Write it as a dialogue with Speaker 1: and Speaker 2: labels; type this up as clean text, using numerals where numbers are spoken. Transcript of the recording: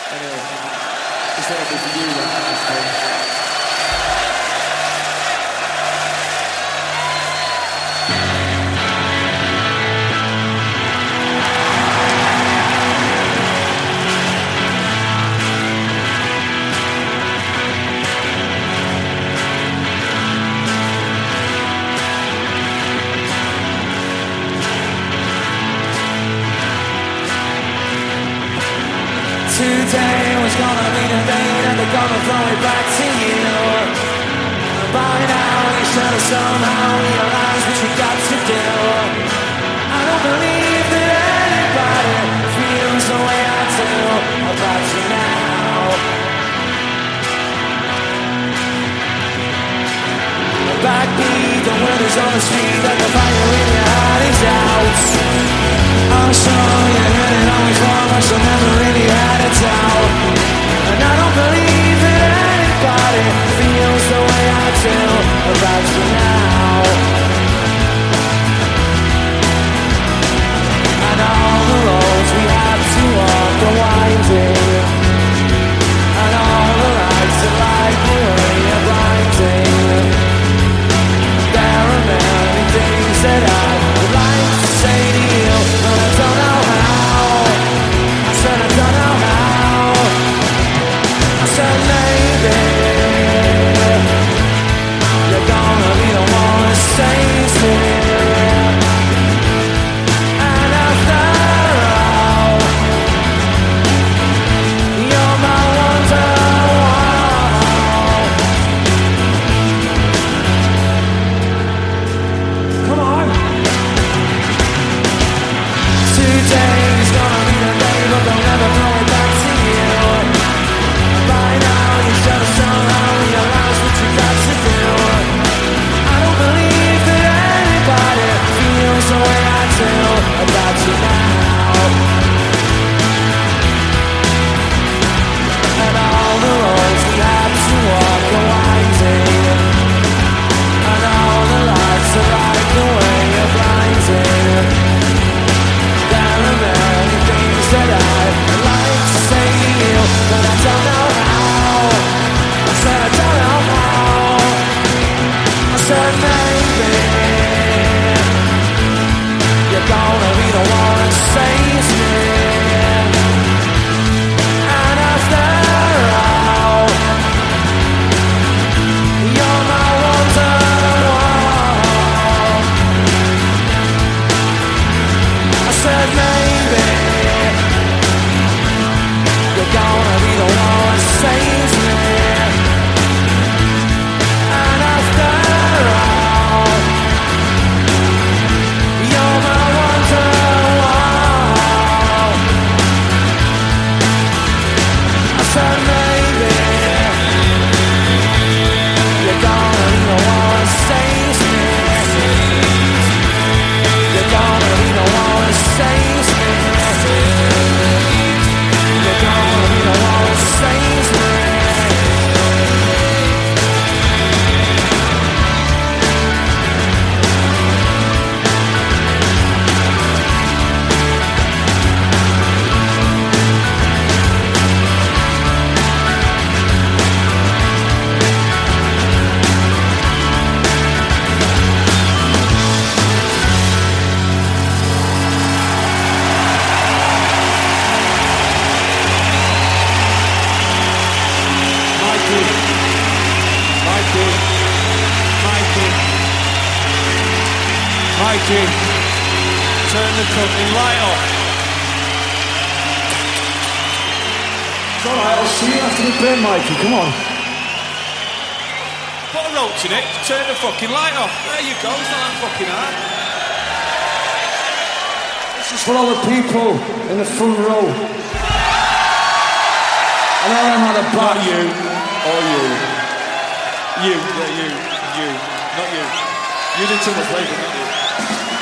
Speaker 1: Anyway, this one will be for you then.
Speaker 2: Today was gonna be the day that they're gonna throw it back to you. By now you should have somehow realized what you got to do. I don't believe that anybody feels the way I do about you now. The backbeat, the word is on the street that the fire in your heart is out. I'm sure you heard it all before, but you never really had it out. And I don't believe that anybody feels the way I do about you now. And all the roads we have to walk are winding, and all the lights that light the way are blinding. There are many things that I would like to say to you, but I don't know how. I said I don't know how. I said maybe you're gonna be the one that saves me. And after all, you're my wonderwall. Come on. Today's gonna be the day, but they'll never throw it back to you. By now you should have somehow realized what you got to do. I don't believe that anybody feels the way I do about you now. And all the roads we have to walk are winding, and all the lights that light the way are blinding. There are many things that I'd like to say to you, but I don't know how. I said I don't know how. I said maybe you're gonna be the one that saves me. And after all, you're my wonderwall. I said maybe you're gonna be the one that saves me. And after all, you're my wonderwall. I said maybe you're gonna be the one that saves me. You're gonna be the one that saves me. You're gonna be the one that saves me.
Speaker 1: Mikey, turn the fucking light off.
Speaker 3: It's alright, I'll see you after the break, Mikey, come on.
Speaker 1: Put a roach in it, turn the fucking light off. There you go, it's not that fucking hard.
Speaker 3: This is for all the people in the front row. And all them at the back.
Speaker 1: Not you, or you. You, not you. You did too much later, didn't you?